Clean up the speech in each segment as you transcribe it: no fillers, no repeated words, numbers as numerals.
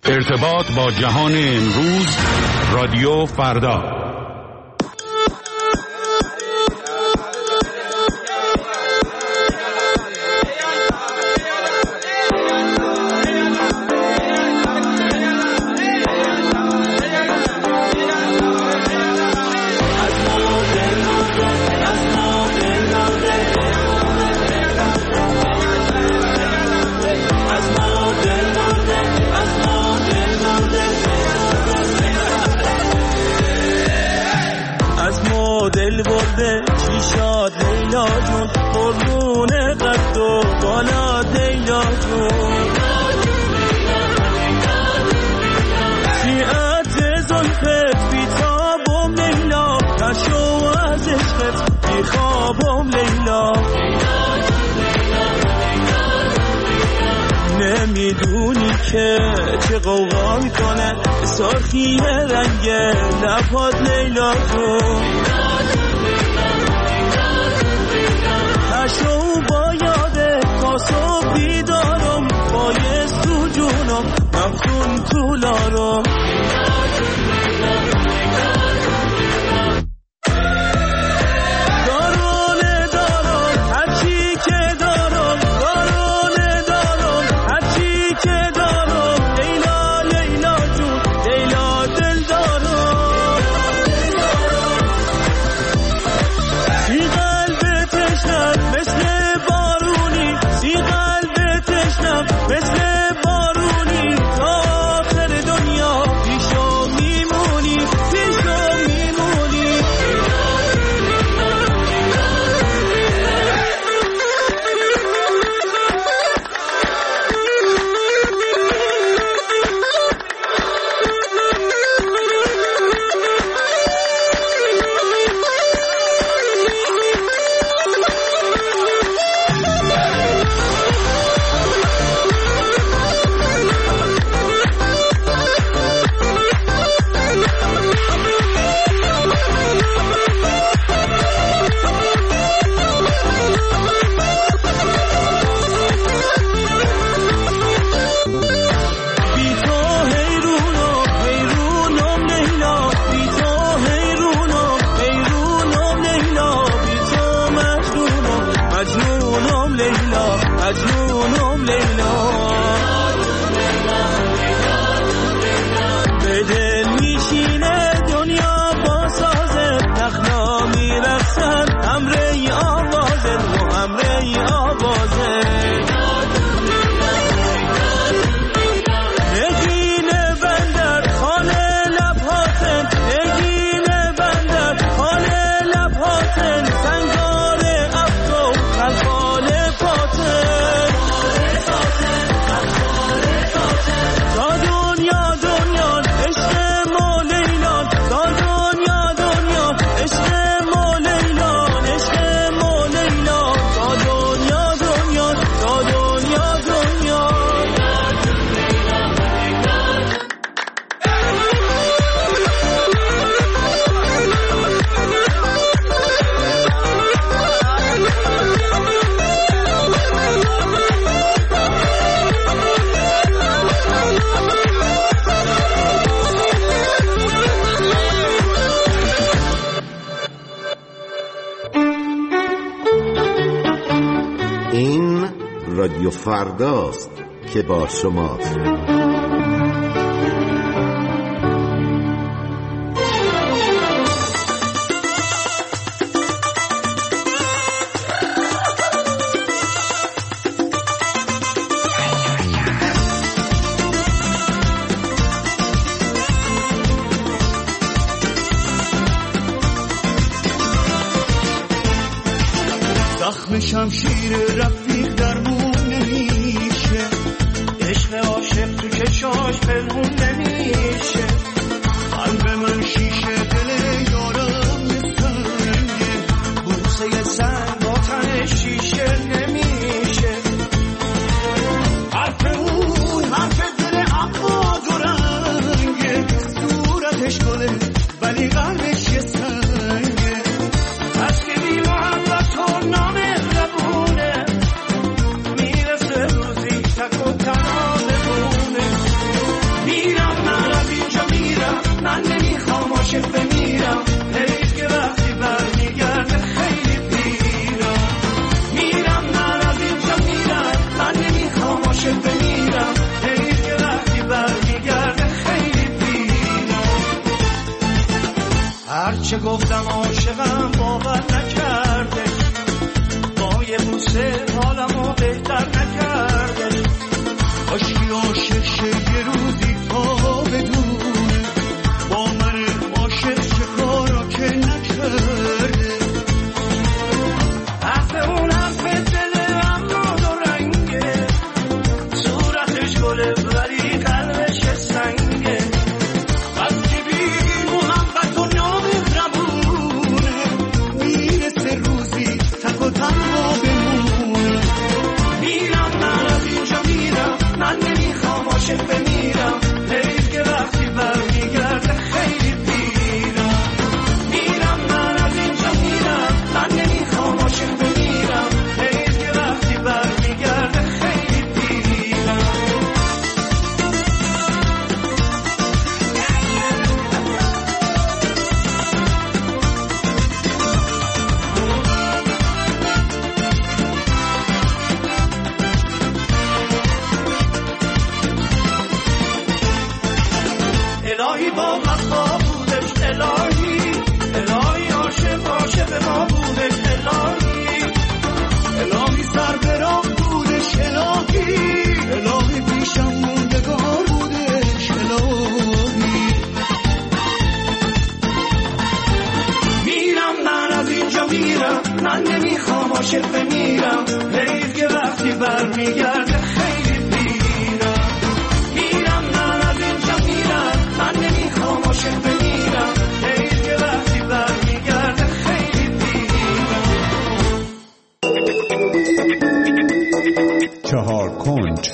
ارتباط با جهان امروز، رادیو فردا. دل برده چی شاد لیلا جون، قربون قد و بالا لیلا جون. شیعت زلفت بیتابم لیلا، نشو از عشقت بیخوابم لیلا. نمیدونی که چه قوقا میکنه سرخی رنگ لبات لیلا جون. نشو با یاده تا صبح بیدارم، بایست تو جونم مفتون تو لارم. رادیو فرداست که با شماست. زخم شمشیر رفیق درمون نمیشه، عشق عاشق تو چشاش پنهون نمیشه. قلب من شیشه، دل یارم سنگه، بوسه سنگ با تن شیشه نمیشه. حرف اون حرف دل عباد و رنگه، صورتش گله ولی قلبش یه سنگه. از که بی محبت و نامهربونه، میرسه روزی تک و تنها بمونه. عاشق شه یه روزی تا بدونه با من عاشق چه کارا که نکرده. حرف اون حرف دل اما دو رنگه، صورتش گله ولی قلبش سنگه. از که بی محبت و نامهربونه میرسه روزی تک و تنها بمونه. میرم من از اینجا میرم، من نمیخوام عاشق بمیرم، حیف که وقتی برمیگرده خیلی پیرم. میرم من از اینجا میرم، من نمیخوام عاشق بمیرم، حیف که وقتی برمیگرده خیلی پیرم. الهی با وفا بودش، الهی عاشق ما بودش، الهی سر به راه بودش، الهی پیشم موندگار بودش، الهی. میرم من از اینجا میرم، من نمیخوام عاشق بمیرم، حیف که وقتی برمیگرده خیلی پیرم. میرم من از اینجا میرم، من نمیخوام عاشق بمیرم، حیف که وقتی برمیگرده خیلی پیرم. چهار کنج.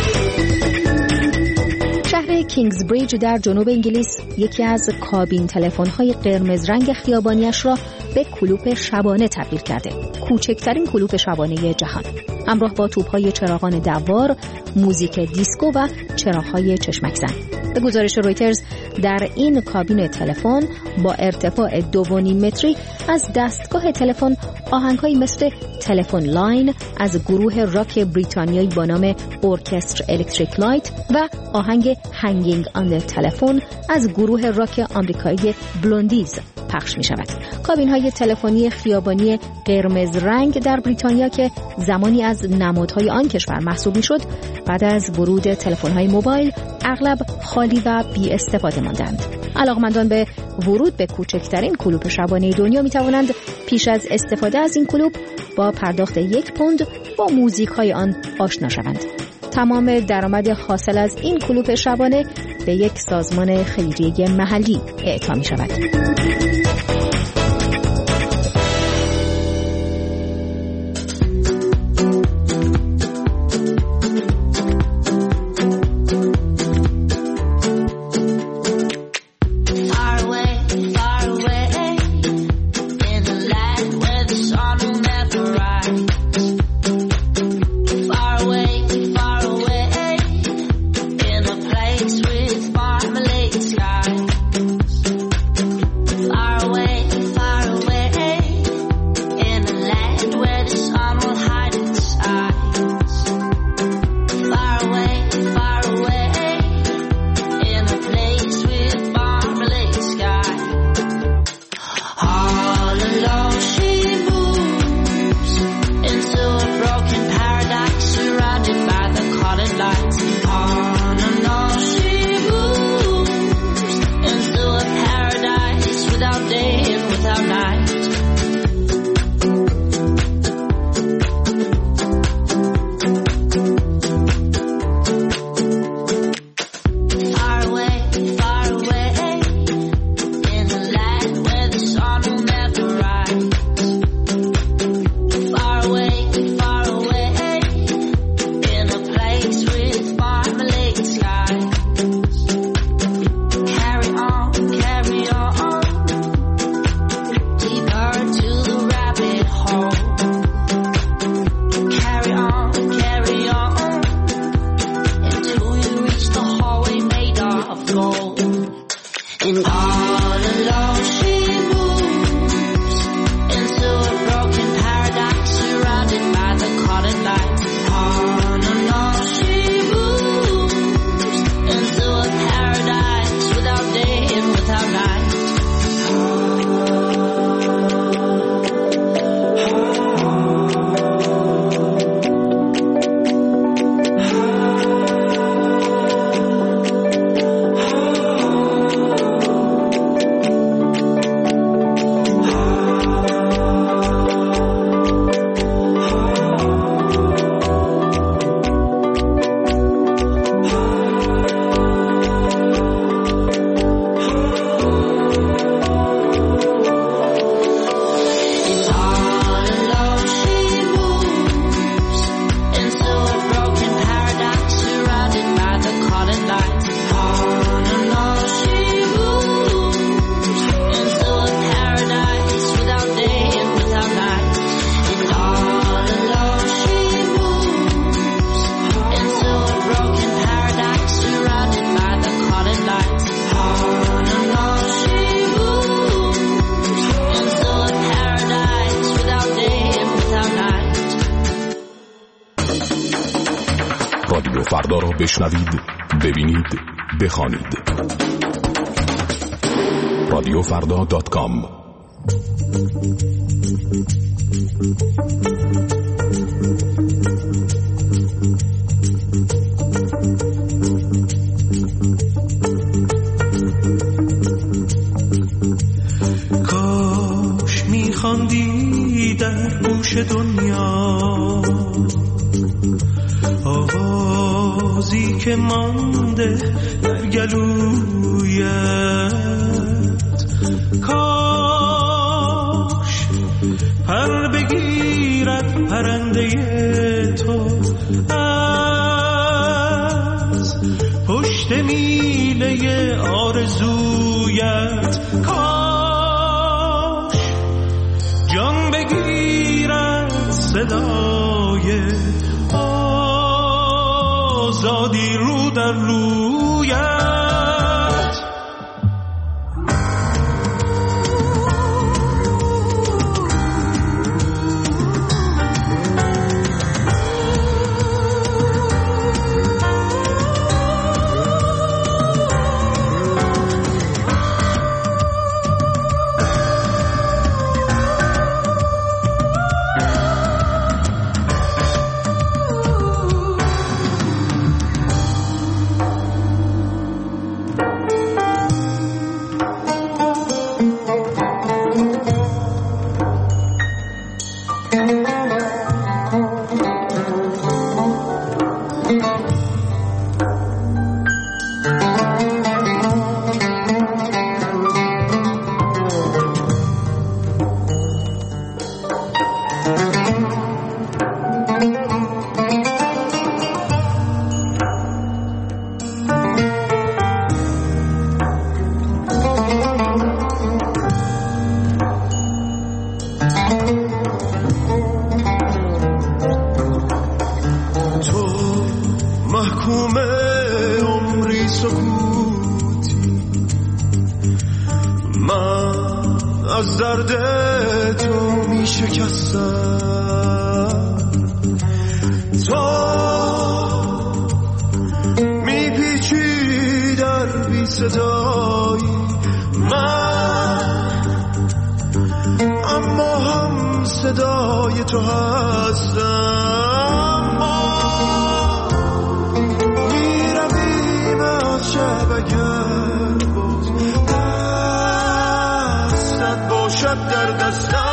شهر کینگزبریج در جنوب انگلیس یکی از کابین تلفن‌های قرمز رنگ خیابانیش را به کلوپ شبانه تبدیل کرده. کوچکترین کلوپ شبانه جهان. همراه با توپ‌های چراغان دوار، موزیک دیسکو و چراغ‌های چشمک زن. به گزارش رویترز در این کابین تلفن با ارتفاع 2.5 متری از دستگاه تلفن آهنگ‌هایی مثل تلفن لاین از گروه راک بریتانیایی با نام ارکستر الکتریک لایت و آهنگ هنگینگ آن تلفن از گروه راک آمریکایی بلوندیز پخش می شود. کابین های تلفنی خیابانی قرمز رنگ در بریتانیا که زمانی از نمادهای آن کشور محسوب می شد، بعد از ورود تلفن های موبایل اغلب خالی و بی استفاده ماندند. علاقمندان به ورود به کوچکترین کلوپ شبانه دنیا می توانند پیش از استفاده از این کلوپ با پرداخت 1 پوند با موزیک های آن آشنا شوند. تمام درآمد حاصل از این کلوپ شبانه به یک سازمان خیریه محلی اعطا می شود. Far away بشنوید، ببینید، بخوانید. رادیوفردا.com. کاش میخواندی در گوش دنیا آوازی که مانده در گلویت. کاش پر بگیرد پرنده تو از پشت میله آرزویت. کاش جان بگیرد صدای آزادی رو در رویت. از درد تو می شکستم، تو می پیچی در بی صدایی من، اما هم صدای تو هستم. ما می رویم از شبکه باز، دستت باشد در دستم.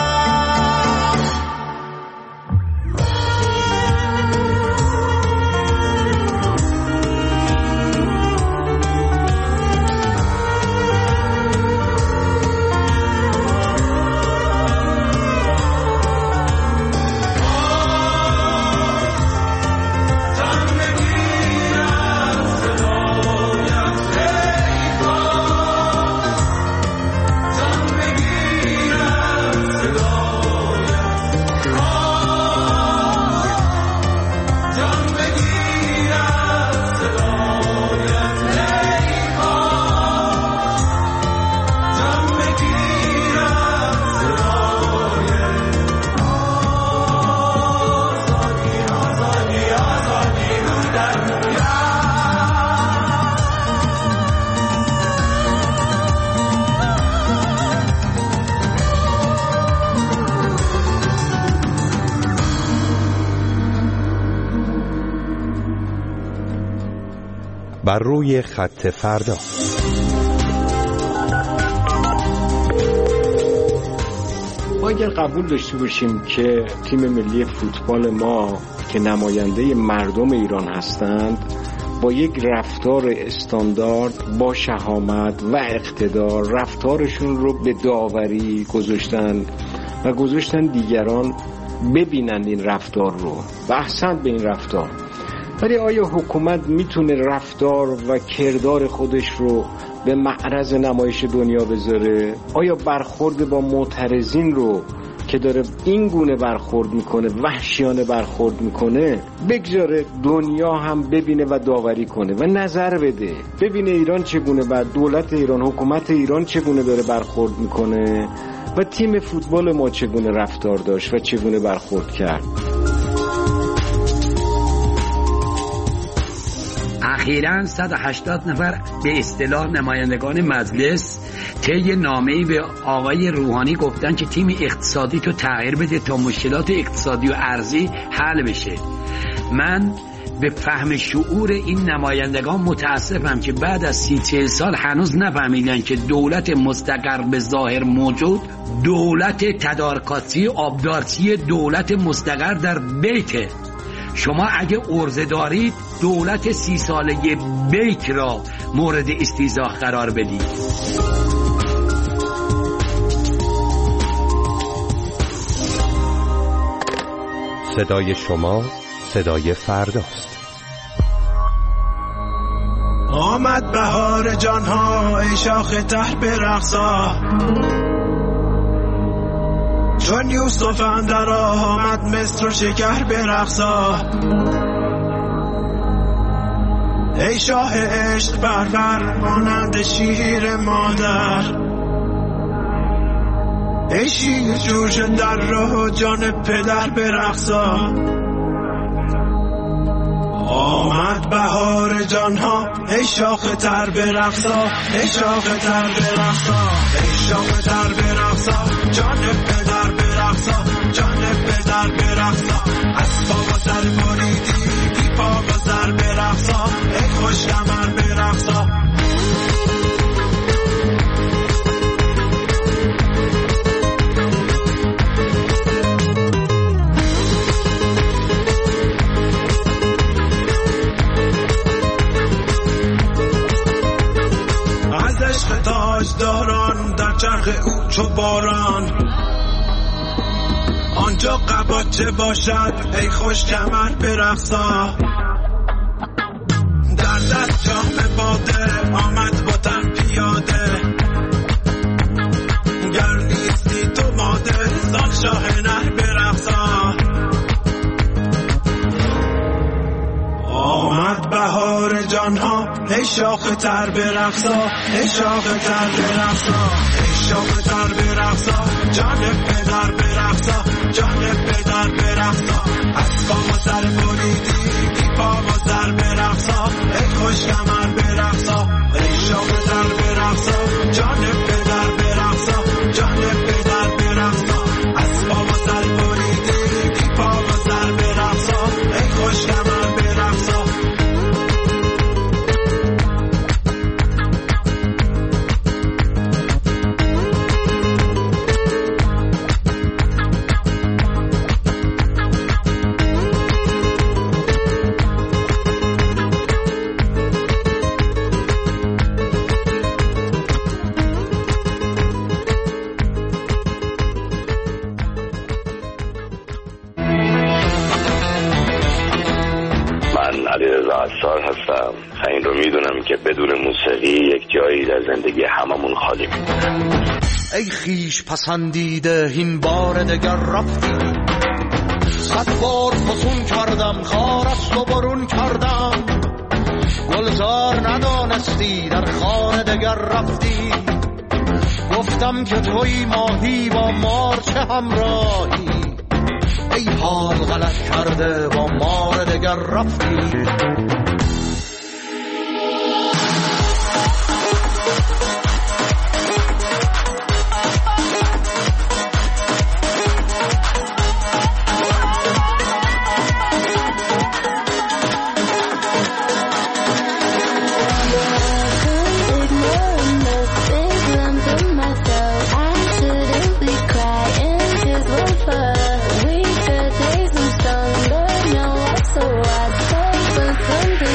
بر روی خط فردا. ما اگر قبول داشته باشیم که تیم ملی فوتبال ما که نماینده مردم ایران هستند با یک رفتار استاندارد، با شهامت و اقتدار رفتارشون رو به داوری گذاشتن دیگران ببینند این رفتار رو و احسن به این رفتار. ولی آیا حکومت میتونه رفتار و کردار خودش رو به معرض نمایش دنیا بذاره؟ آیا برخورد با معترضین رو که داره این گونه برخورد میکنه، وحشیانه برخورد میکنه، بگذاره دنیا هم ببینه و داوری کنه و نظر بده، ببینه ایران چگونه، بعد دولت ایران، حکومت ایران چگونه داره برخورد میکنه و تیم فوتبال ما چگونه رفتار داشت و چگونه برخورد کرد. اخیراً 180 نفر به اصطلاح نمایندگان مجلس طی نامه‌ای به آقای روحانی گفتن که تیم اقتصادی تو تغییر بده تا مشکلات اقتصادی و ارزی حل بشه. من به فهم شعور این نمایندگان متاسفم که بعد از 30-40 سال هنوز نفهمیدن که دولت مستقر به ظاهر موجود دولت تدارکاتی آبدارچی دولت مستقر در بیته. شما اگه عرضه دارید دولت 30 ساله بیک را مورد استیضاح قرار بدید. صدای شما صدای فرداست. آمد بهار جانها ای شاخ ته برقصا، چون یوسف اندر آمد مصر و شکر برقصا. ای شاه عشق بربر مانند شیر مادر، ای شیر جوش در راه جان پدر برقصا. آمد بهار جانها ای شاخ تر برقصا، ای شاخ تر برقصا، ای شاخ تر برقصا، جان پدر برقصا، جان پدر برقصا. از پا و سر بریدی بی پا و سر برقصا، ای خوش کمر برقصا. تاجداران در چرخ او چو باران، آنجا قباچه باشد ای خوش کمر برقصا. در دست جام باده آمد با تن پیاده، گر نیستی تو ماده زان شاه نر برقصا. آمد بهار جانها ای شاخ تر برقصا، ای شاخ تر برقصا، ای شاخ تر برقصا، جان پدر برقصا، جان پدر برقصا. از پا و سر بریدی بی پا و سر برقصا، ای خوش کمر برقصا. ای شاخ تر برقصا، جان پدر برقصا، جان پدر برقصا. از پا و سر بریدی بی پا و سر برقصا، ای خوش کمر برقصا. عطار هستم. این رو میدونم که بدون موسیقی یک جایی در زندگی هممون خالی میمونه. ای خیش پسندیده این بار دگر رفتی، 100 بار فسون کردم خار است و برون کردم، گلزار ندانستی در خانه دگر رفتی. گفتم که توی ماهی با مار چه همراهی، ای حال غلط کرده با مار دگر رفتی. We could taste some stone, but no, so I take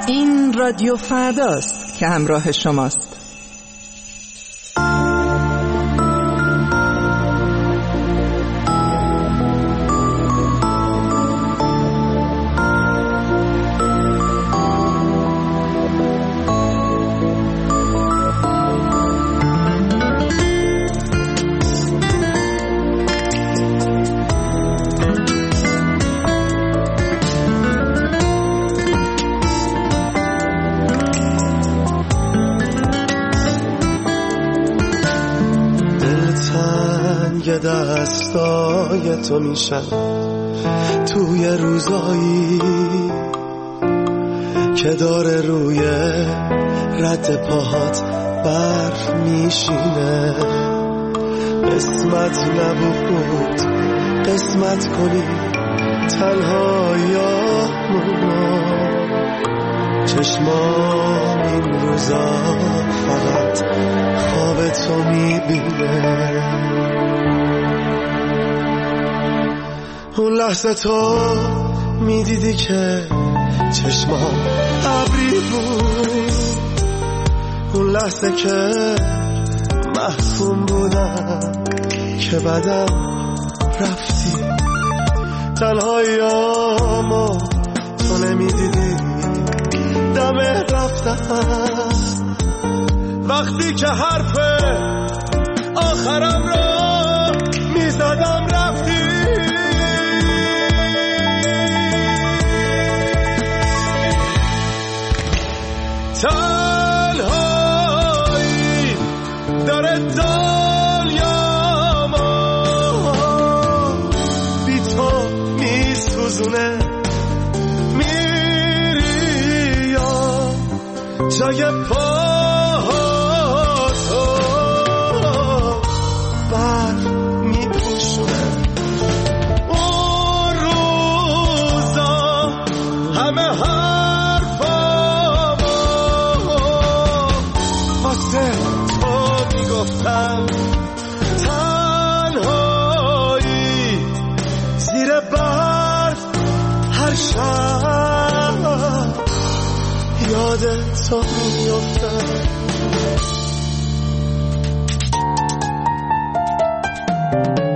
این رادیو فرداست که همراه شماست. دستای تو میشن توی روزایی که داره روی رد پاهات برف میشینه. قسمت نبود قسمت کنی تنهاییامونو، چشمام این روزا فقط خواب تو میبینه. اون لحظه تو میدیدی که چشمام ابری بود، اون لحظه که محکوم بودم که بعدم رفتی. تنهاییامو تو نمیدیدی دم رفتم، وقتی که حرف آخرم را میزدم رفتی. تنهایی داره دنیامو بی تو میسوزونه. میری یا جای پاهاتو برف میپوشونه. اون روزا همه تنهایی زیر برف هر شب یاد تو میفتم.